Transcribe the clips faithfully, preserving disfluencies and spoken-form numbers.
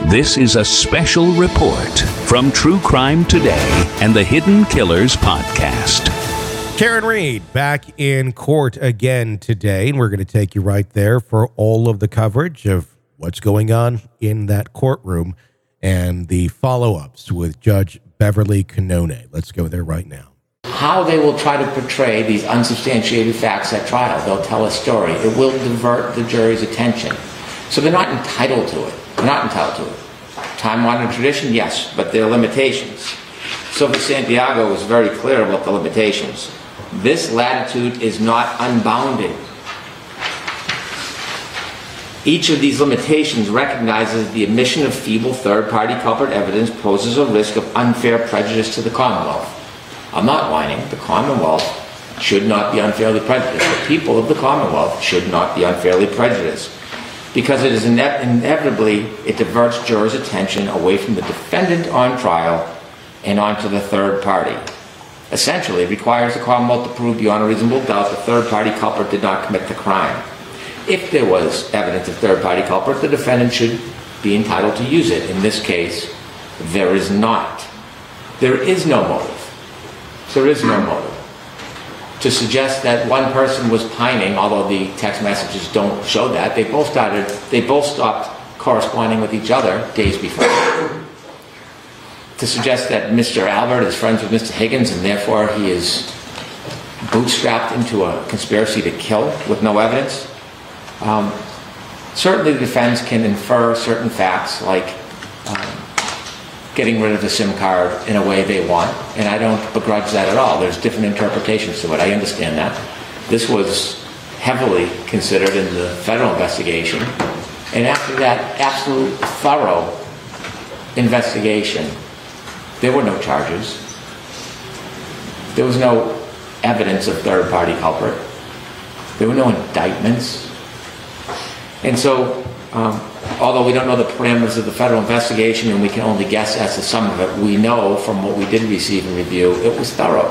This is a special report from True Crime Today and the Hidden Killers podcast. Karen Read back in court again today, and we're going to take you right there for all of the coverage of what's going on in that courtroom and the follow-ups with Judge Beverly Cannone. Let's go there right now. How they will try to portray these unsubstantiated facts at trial. They'll tell a story. It will divert the jury's attention. So they're not entitled to it. They're not entitled to it. Time-honored tradition, yes, but there are limitations. Silva Santiago was very clear about the limitations. This latitude is not unbounded. Each of these limitations recognizes the admission of feeble third-party culprit evidence poses a risk of unfair prejudice to the Commonwealth. I'm not whining. The Commonwealth should not be unfairly prejudiced. The people of the Commonwealth should not be unfairly prejudiced. Because it is ine- inevitably, it diverts jurors' attention away from the defendant on trial and onto the third party. Essentially, it requires the Commonwealth to prove beyond a reasonable doubt the third-party culprit did not commit the crime. If there was evidence of third-party culprit, the defendant should be entitled to use it. In this case, there is not. There is no motive. There is no motive. To suggest that one person was pining, although the text messages don't show that, they both started, they both stopped corresponding with each other days before. To suggest that Mister Albert is friends with Mister Higgins and therefore he is bootstrapped into a conspiracy to kill with no evidence. Um, certainly the defense can infer certain facts like um, getting rid of the SIM card in a way they want, and I don't begrudge that at all. There's different interpretations to it. I understand that. This was heavily considered in the federal investigation, and after that absolute thorough investigation, there were no charges. There was no evidence of third-party culprit. There were no indictments. And so, um, although we don't know the parameters of the federal investigation and we can only guess as to some of it, we know from what we did receive and review, it was thorough.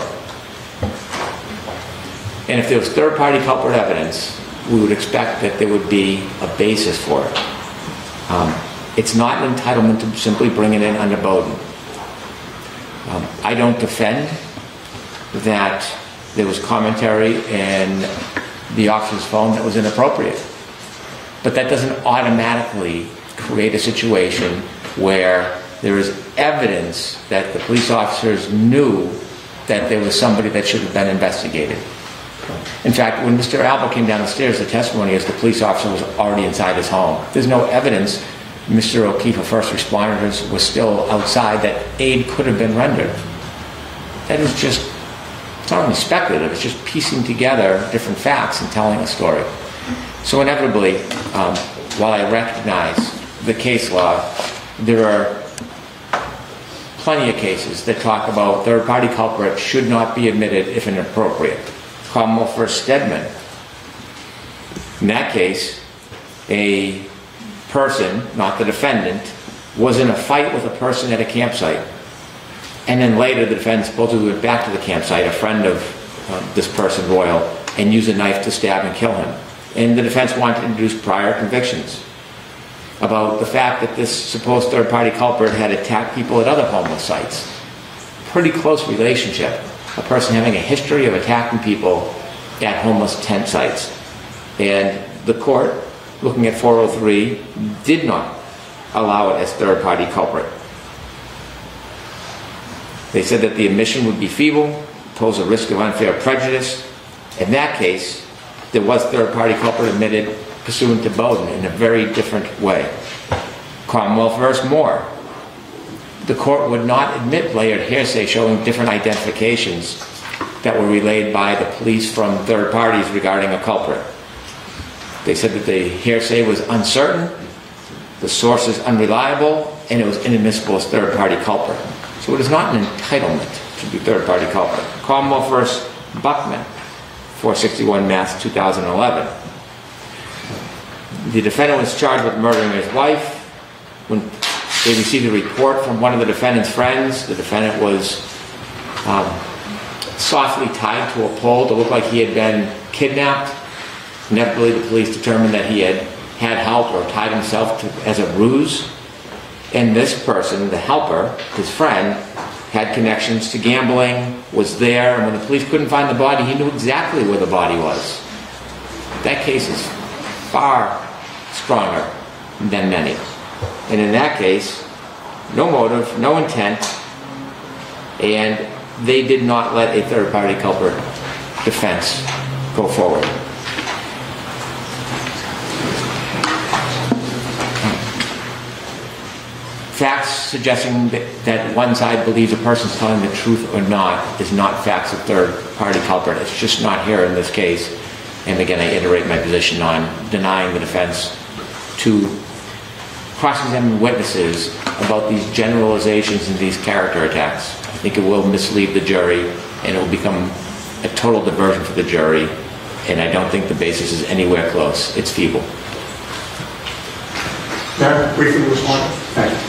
And if there was third-party culprit evidence, we would expect that there would be a basis for it. Um, it's not an entitlement to simply bring it in under Bowden. Um, I don't defend that there was commentary in the officer's phone that was inappropriate. But that doesn't automatically create a situation where there is evidence that the police officers knew that there was somebody that should have been investigated. In fact, when Mister Albert came down the stairs, the testimony is the police officer was already inside his home. There's no evidence Mister O'Keefe of first responders was still outside that aid could have been rendered. That is just, it's not only speculative, it's just piecing together different facts and telling a story. So inevitably, um, while I recognize the case law, there are plenty of cases that talk about third-party culprit should not be admitted if inappropriate. Commonwealth versus Stedman. In that case, a person, not the defendant, was in a fight with a person at a campsite. And then later the defendant supposedly went back to the campsite, a friend of uh, this person, Royal, and used a knife to stab and kill him. And the defense wanted to introduce prior convictions about the fact that this supposed third-party culprit had attacked people at other homeless sites. Pretty close relationship. A person having a history of attacking people at homeless tent sites. And the court, looking at four oh three, did not allow it as third-party culprit. They said that the admission would be feeble, pose a risk of unfair prejudice. In that case, there was third-party culprit admitted pursuant to Bowden in a very different way. Commonwealth versus Moore. The court would not admit layered hearsay showing different identifications that were relayed by the police from third parties regarding a culprit. They said that the hearsay was uncertain, the source is unreliable, and it was inadmissible as third-party culprit. So it is not an entitlement to be third-party culprit. Commonwealth versus Buckman. four sixty-one Mass, two thousand eleven. The defendant was charged with murdering his wife. When they received a report from one of the defendant's friends, the defendant was um, softly tied to a pole to look like he had been kidnapped. Inevitably, the police determined that he had had help or tied himself to, as a ruse. And this person, the helper, his friend, had connections to gambling, was there, and when the police couldn't find the body, he knew exactly where the body was. That case is far stronger than many. And in that case, no motive, no intent, and they did not let a third-party culprit defense go forward. Facts suggesting that, that one side believes a person's telling the truth or not is not facts of third-party culprit. It's just not here in this case. And again, I iterate my position on denying the defense to cross-examine witnesses about these generalizations and these character attacks. I think it will mislead the jury, and it will become a total diversion for the jury, and I don't think the basis is anywhere close. It's feeble. Mayor, briefly respond. Thank you.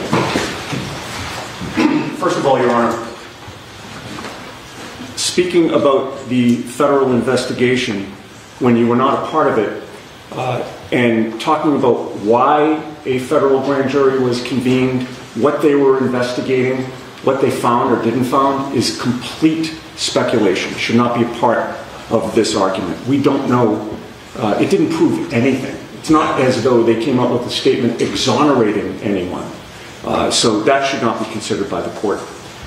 First of all, Your Honor, speaking about the federal investigation, when you were not a part of it, uh, and talking about why a federal grand jury was convened, what they were investigating, what they found or didn't found, is complete speculation. It should not be a part of this argument. We don't know. Uh, it didn't prove anything. It's not as though they came up with a statement exonerating anyone. Uh, so that should not be considered by the court.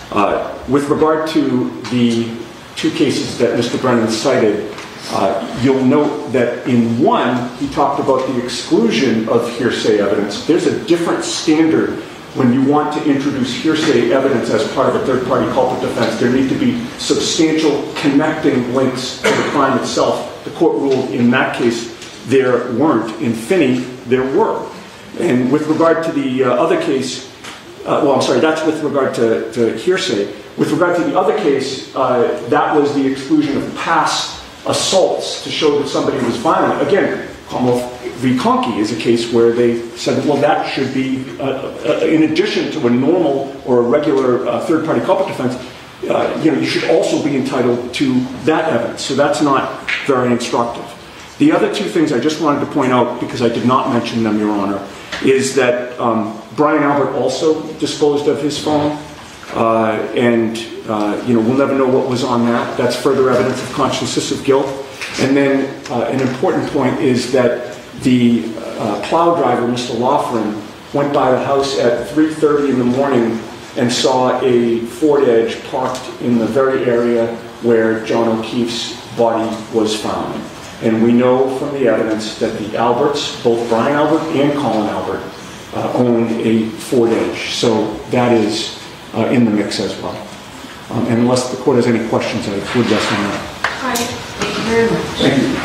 Uh, with regard to the two cases that Mister Brennan cited, uh, you'll note that in one, he talked about the exclusion of hearsay evidence. There's a different standard when you want to introduce hearsay evidence as part of a third-party culprit defense. There need to be substantial connecting links to the crime itself. The court ruled in that case there weren't. In Finney, there were. And with regard to the uh, other case, uh, well, I'm sorry, that's with regard to, to hearsay. With regard to the other case, uh, that was the exclusion of past assaults to show that somebody was violent. Again, Commonwealth v. Conkey is a case where they said, well, that should be, uh, uh, in addition to a normal or a regular uh, third-party culprit defense, uh, you know, you should also be entitled to that evidence. So that's not very instructive. The other two things I just wanted to point out, because I did not mention them, Your Honor, is that um, Brian Albert also disposed of his phone, uh, and uh, you know, we'll never know what was on that. That's further evidence of consciousness of guilt. And then uh, an important point is that the uh, plow driver, Mister Loughran, went by the house at three thirty in the morning and saw a Ford Edge parked in the very area where John O'Keefe's body was found. And we know from the evidence that the Alberts, both Brian Albert and Colin Albert, uh, owned a Ford Edge. So that is uh, in the mix as well. Um, and unless the court has any questions, I would rest on that. All right, thank you very much. Thank you.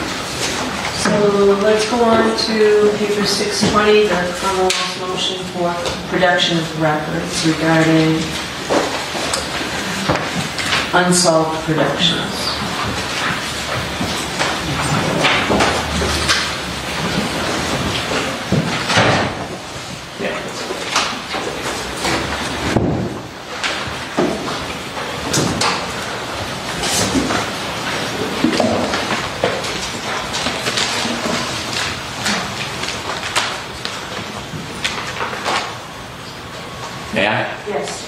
So let's go on to paper six twenty, the Commonwealth's motion for production of records regarding unsolved productions. Yes.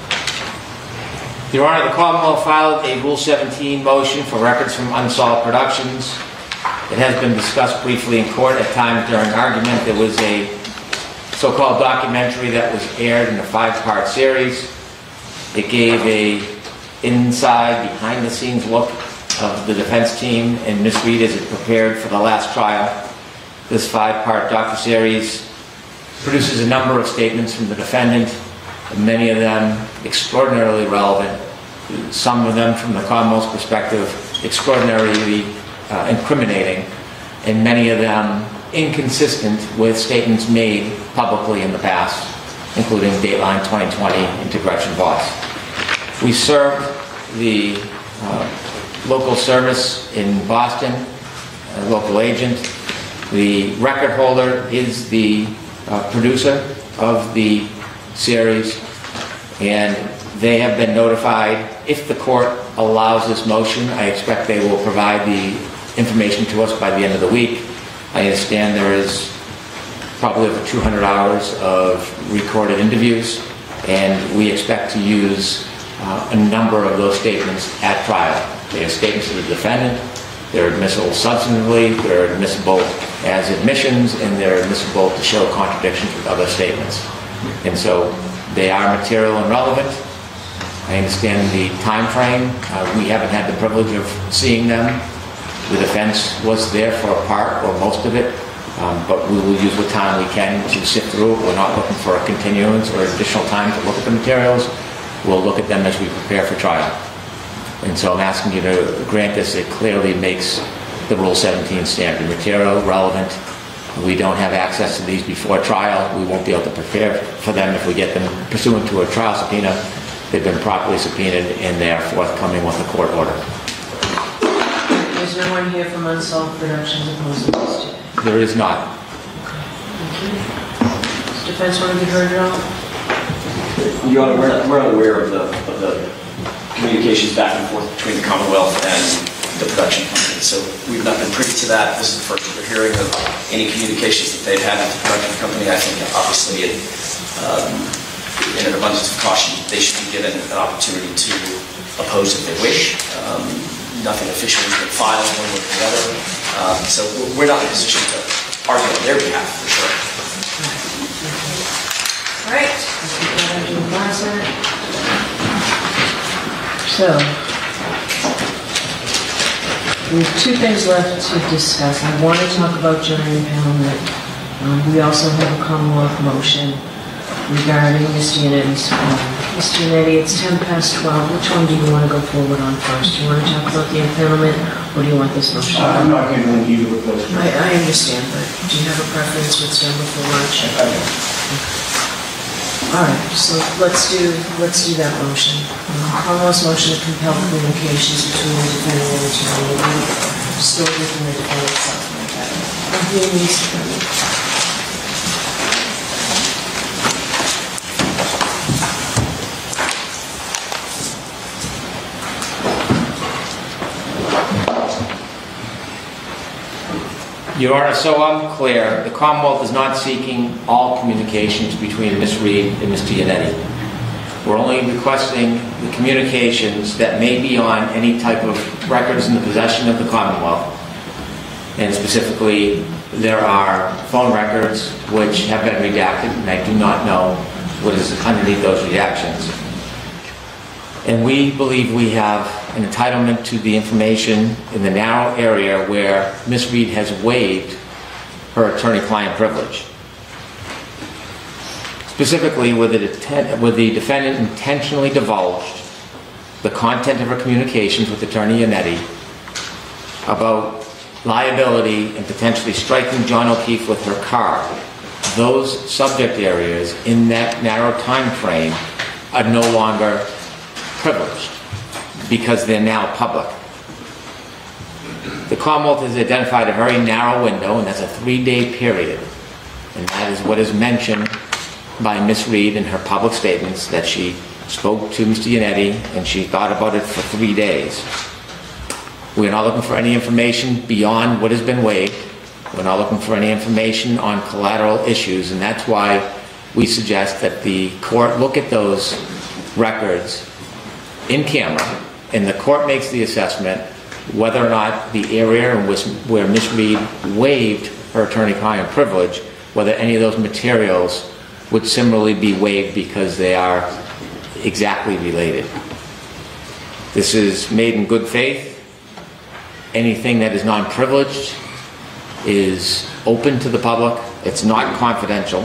Your Honor, the Commonwealth filed a Rule seventeen motion for records from unsolved productions. It has been discussed briefly in court at times during argument. There was a so-called documentary that was aired in a five-part series. It gave a inside, behind-the-scenes look of the defense team and Miz Reed as it prepared for the last trial. This five-part docuseries produces a number of statements from the defendant, many of them extraordinarily relevant, some of them from the Commonwealth's perspective extraordinarily uh, incriminating, and many of them inconsistent with statements made publicly in the past, including Dateline twenty twenty into Gretchen Voss. We served the uh, local service in Boston, a local agent. The record holder is the uh, producer of the series, and they have been notified. If the court allows this motion, I expect they will provide the information to us by the end of the week. I understand there is probably over two hundred hours of recorded interviews, and we expect to use uh, a number of those statements at trial. They are statements of the defendant, they're admissible substantively, they're admissible as admissions, and they're admissible to show contradictions with other statements. And so they are material and relevant. I understand the time frame. Uh, we haven't had the privilege of seeing them. The defense was there for a part or most of it, um, but we will use what time we can to sift through it. We're not looking for a continuance or additional time to look at the materials. We'll look at them as we prepare for trial. And so I'm asking you to grant this. It clearly makes the Rule seventeen standard material, relevant. We don't have access to these before trial. We won't be able to prepare for them if we get them pursuant to a trial subpoena. They've been properly subpoenaed and they're forthcoming with a court order. There's no one here from Unsolved Productions opposed to this today? There is not. Okay, thank you. Does defense want to be heard at all? Your Honor, we're, not, we're unaware of the, of the communications back and forth between the Commonwealth and the production company, so we've not been privy to that. This is the first we're hearing of any communications that they've had with the production company. I think obviously it, um, in an abundance of caution, they should be given an opportunity to oppose if they wish. Um, nothing official has been filed one way or the other, um, so we're not in a position to argue on their behalf for sure. All right, let's get that into the last minute. So, we have two things left to discuss. I want to talk about jury impoundment. Um, we also have a Commonwealth motion regarding Mister Yanetti's form. Mister Yanetti, it's ten past twelve. Which one do you want to go forward on first? Do you want to talk about the impoundment, or do you want this motion? Uh, I'm not handling either of those. I, I understand, but do you have a preference what's done before lunch? I don't. All right, so let's do let's do that motion. Um, Commonwealth's motion to compel communications between the defendant and the attorney, still within the defendant's self-made that. Who needs to come in? Your Honor, so I'm clear, the Commonwealth is not seeking all communications between Miz Reed and Mister Yanetti. We're only requesting the communications that may be on any type of records in the possession of the Commonwealth. And specifically, there are phone records which have been redacted, and I do not know what is underneath those redactions. And we believe we have an entitlement to the information in the narrow area where Miz Reed has waived her attorney-client privilege. Specifically, where the, where the defendant intentionally divulged the content of her communications with Attorney Yanetti about liability and potentially striking John O'Keefe with her car. Those subject areas in that narrow time frame are no longer privileged because they're now public. The Commonwealth has identified a very narrow window, and that's a three-day period. And that is what is mentioned by Miz Reed in her public statements, that she spoke to Mister Yanetti and she thought about it for three days. We're not looking for any information beyond what has been waived. We're not looking for any information on collateral issues, and that's why we suggest that the court look at those records in camera, and the court makes the assessment whether or not the area in which where Miz Reed waived her attorney-client privilege, whether any of those materials would similarly be waived because they are exactly related. This is made in good faith. Anything that is non-privileged is open to the public. It's not confidential.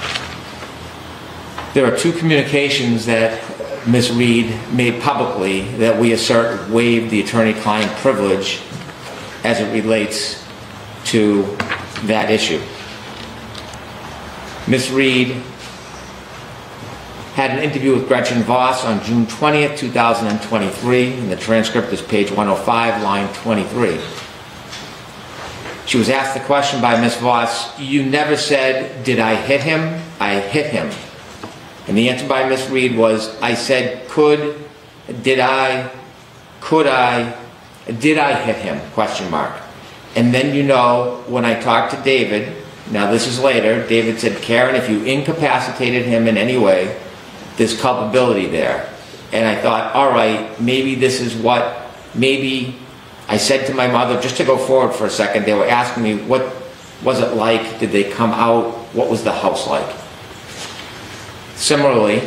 There are two communications that Miz Reed made publicly that we assert waived the attorney-client privilege as it relates to that issue. Miz Reed had an interview with Gretchen Voss on June twentieth, two thousand twenty-three, and the transcript is page one oh five, line twenty-three. She was asked the question by Miz Voss, "You never said, 'Did I hit him?' I hit him." And the answer by Miz Reed was, "I said, could, did I, could I, did I hit him?" Question mark. And then, you know, when I talked to David, now this is later, David said, Karen, if you incapacitated him in any way, there's culpability there. And I thought, all right, maybe this is what, maybe I said to my mother, just to go forward for a second, they were asking me, what was it like? Did they come out? What was the house like? Similarly,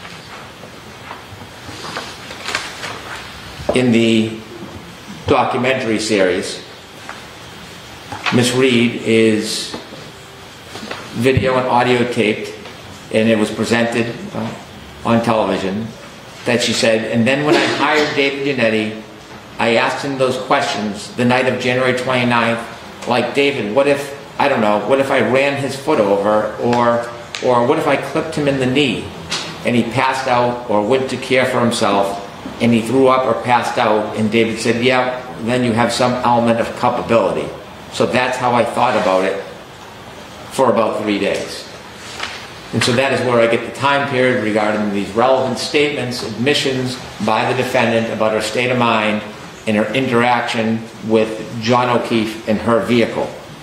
in the documentary series, Miss Reed is video and audio taped, and it was presented uh, on television, that she said, and then when I hired David Yannetti, I asked him those questions the night of January twenty-ninth, like, David, what if, I don't know, what if I ran his foot over, or, or what if I clipped him in the knee, and he passed out or went to care for himself, and he threw up or passed out, and David said, yeah, then you have some element of culpability. So that's how I thought about it for about three days. And so that is where I get the time period regarding these relevant statements, admissions by the defendant about her state of mind and her interaction with John O'Keefe and her vehicle.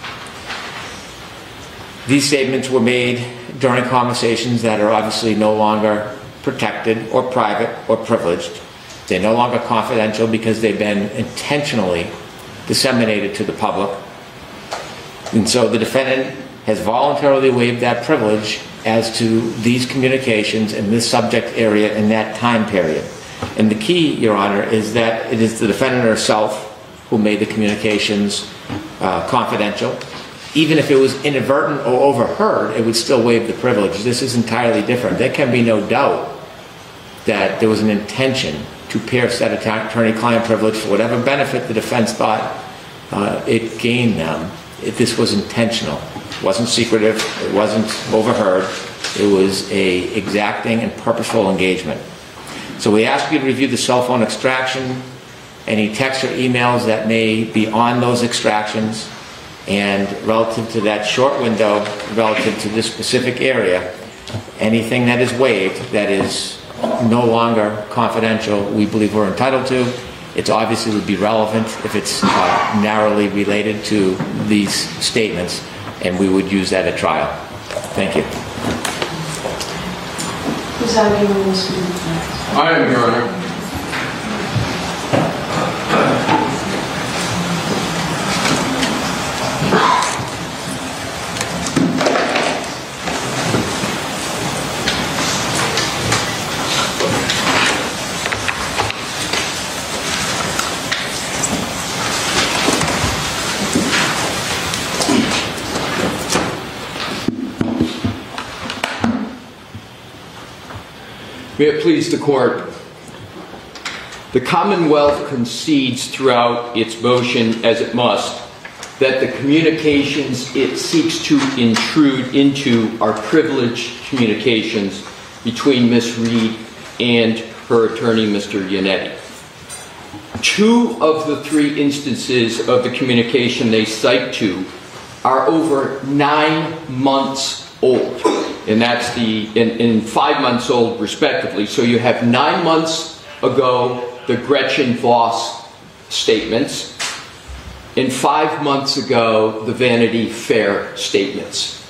These statements were made during conversations that are obviously no longer protected or private or privileged. They're no longer confidential because they've been intentionally disseminated to the public. And so the defendant has voluntarily waived that privilege as to these communications in this subject area in that time period. And the key, Your Honor, is that it is the defendant herself who made the communications uh, confidential. Even if it was inadvertent or overheard, it would still waive the privilege. This is entirely different. There can be no doubt that there was an intention to pierce that attorney-client privilege for whatever benefit the defense thought uh, it gained them. It, this was intentional. It wasn't secretive. It wasn't overheard. It was a exacting and purposeful engagement. So we ask you to review the cell phone extraction, any texts or emails that may be on those extractions, and relative to that short window, relative to this specific area, anything that is waived that is no longer confidential, we believe we're entitled to. It obviously would be relevant if it's uh, narrowly related to these statements, and we would use that at trial. Thank you. Who's arguing this one? I am, Your Honor. May it please the Court. The Commonwealth concedes throughout its motion, as it must, that the communications it seeks to intrude into are privileged communications between Miz Reed and her attorney, Mister Yannetti. Two of the three instances of the communication they cite to are over nine months old. And that's the, in, in five months old respectively. So you have nine months ago, the Gretchen Voss statements, and five months ago, the Vanity Fair statements.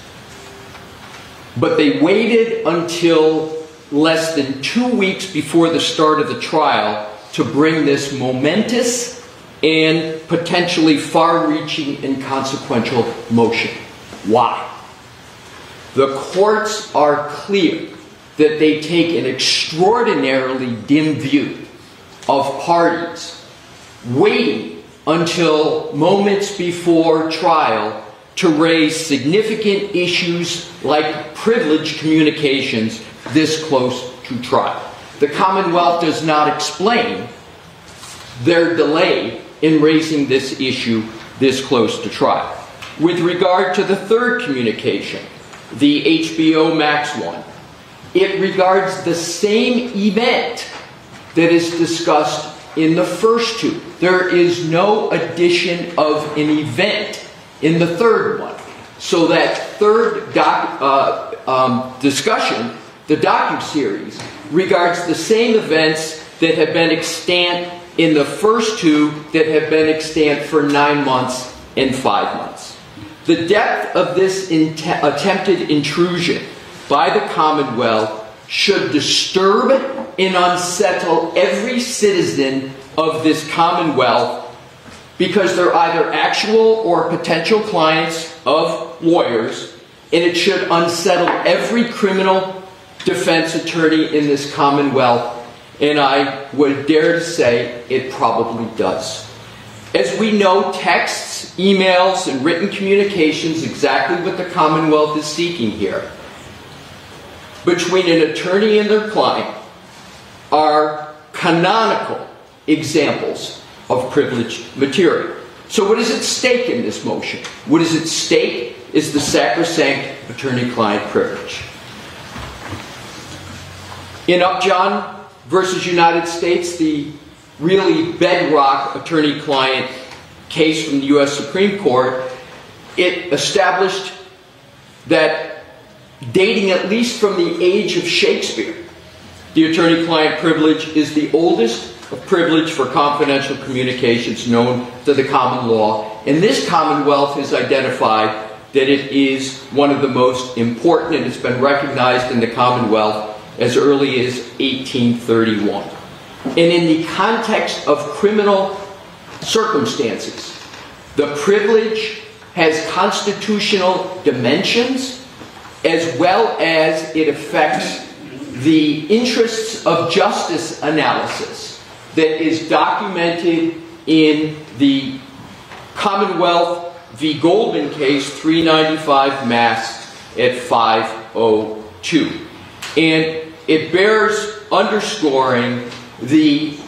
But they waited until less than two weeks before the start of the trial to bring this momentous and potentially far-reaching and consequential motion. Why? The courts are clear that they take an extraordinarily dim view of parties waiting until moments before trial to raise significant issues like privileged communications this close to trial. The Commonwealth does not explain their delay in raising this issue this close to trial. With regard to the third communication, the H B O Max one, it regards the same event that is discussed in the first two. There is no addition of an event in the third one. So that third doc, uh, um, discussion, the docuseries, regards the same events that have been extant in the first two that have been extant for nine months and five months. The depth of this int- attempted intrusion by the Commonwealth should disturb and unsettle every citizen of this Commonwealth, because they're either actual or potential clients of lawyers, and it should unsettle every criminal defense attorney in this Commonwealth, and I would dare to say it probably does. As we know, texts, emails, and written communications, exactly what the Commonwealth is seeking here, between an attorney and their client, are canonical examples of privileged material. So what is at stake in this motion? What is at stake is the sacrosanct attorney-client privilege. In Upjohn versus United States, the really bedrock attorney-client case from the U S Supreme Court, it established that dating at least from the age of Shakespeare, the attorney-client privilege is the oldest of privilege for confidential communications known to the common law. And this Commonwealth has identified that it is one of the most important, and it's been recognized in the Commonwealth as early as eighteen thirty-one. And in the context of criminal circumstances, the privilege has constitutional dimensions, as well as it affects the interests of justice analysis that is documented in the Commonwealth v. Goldman case, three ninety-five Mass at five oh two. And it bears underscoring the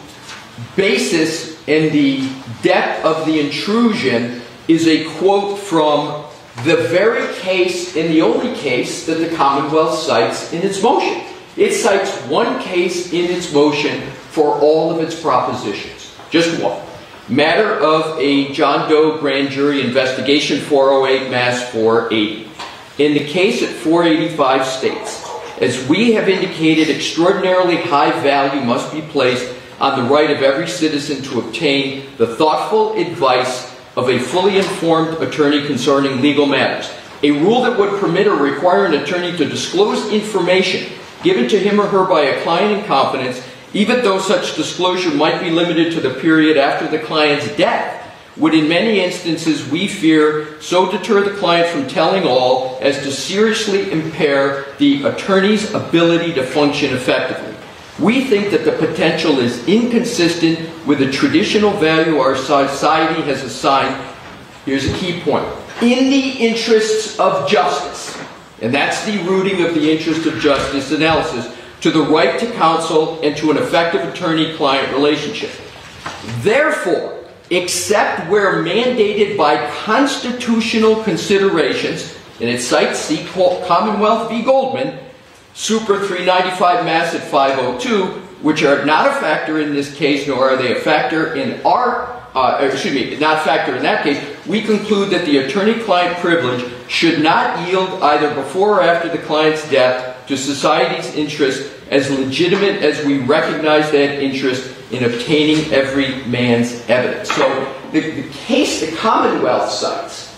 basis and the depth of the intrusion is a quote from the very case, and the only case, that the Commonwealth cites in its motion. It cites one case in its motion for all of its propositions. Just one. Matter of a John Doe grand jury investigation, four oh eight Mass four eighty. In the case at four eighty-five states, as we have indicated, extraordinarily high value must be placed on the right of every citizen to obtain the thoughtful advice of a fully informed attorney concerning legal matters. A rule that would permit or require an attorney to disclose information given to him or her by a client in confidence, even though such disclosure might be limited to the period after the client's death, would in many instances, we fear, so deter the client from telling all as to seriously impair the attorney's ability to function effectively. We think that the potential is inconsistent with the traditional value our society has assigned. Here's a key point. In the interests of justice, and that's the rooting of the interest of justice analysis, to the right to counsel and to an effective attorney-client relationship. Therefore, except where mandated by constitutional considerations, and it cites the Commonwealth v. Goldman, Super three ninety-five Mass at five oh two, which are not a factor in this case, nor are they a factor in our, uh, excuse me, not a factor in that case, we conclude that the attorney-client privilege should not yield either before or after the client's death to society's interest as legitimate as we recognize that interest in obtaining every man's evidence. So the, the case the Commonwealth cites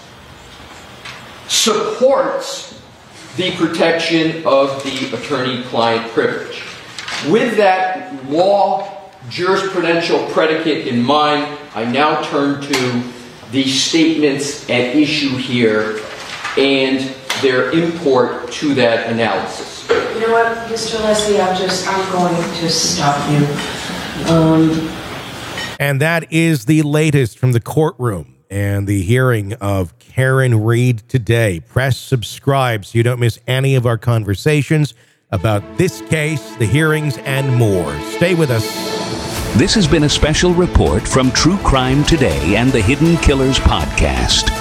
supports the protection of the attorney-client privilege. With that law jurisprudential predicate in mind, I now turn to the statements at issue here and their import to that analysis. You know what, Mister Leslie, I'm just, I'm going to stop you. Um, and that is the latest from the courtroom and the hearing of Karen Read today. Press subscribe so you don't miss any of our conversations about this case, the hearings, and more. Stay with us. This has been a special report from True Crime Today and the Hidden Killers podcast.